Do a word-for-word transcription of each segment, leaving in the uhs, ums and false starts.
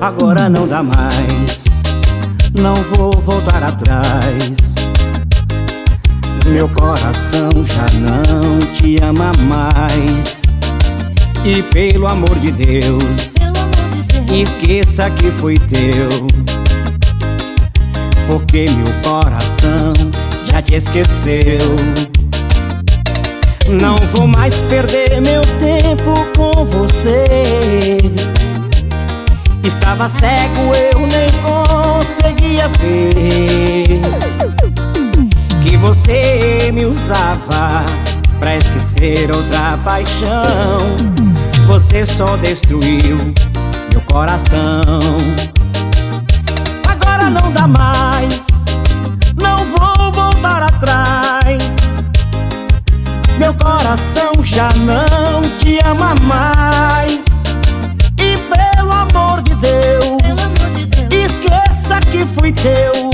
Agora não dá mais, não vou voltar atrás. Meu coração já não te ama mais. E pelo amor de Deus, esqueça que foi teu, porque meu coração já te esqueceu. Não vou mais perder meu tempo com você. Estava cego, eu nem conseguia ver que você me usava pra esquecer outra paixão. Você só destruiu meu coração. Agora não dá mais, não vou voltar atrás. Meu coração já não te ama mais. E pelo amor de Deus, esqueça que fui teu,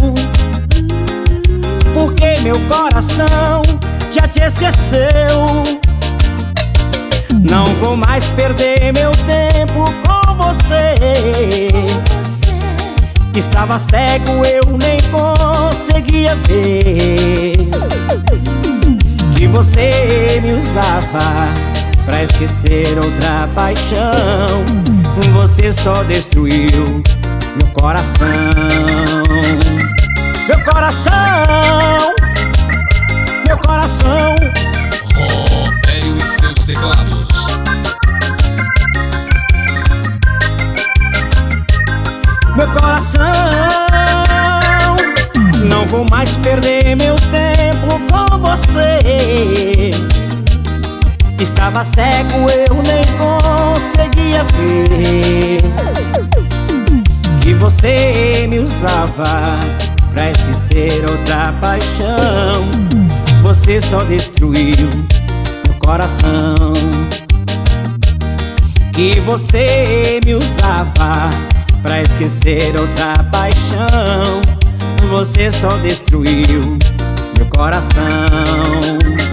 porque meu coração já te esqueceu. Não vou mais perder meu tempo com você. Estava cego, eu nem conseguia ver que você me usava pra esquecer outra paixão. Você só destruiu meu coração. Meu coração, meu coração. Robério e seus teclados. Meu coração, não vou mais perder meu tempo com você. Estava cego, eu nem conseguia ver que você me usava pra esquecer outra paixão. Você só destruiu meu coração. Que você me usava pra esquecer outra paixão. Você só destruiu meu coração.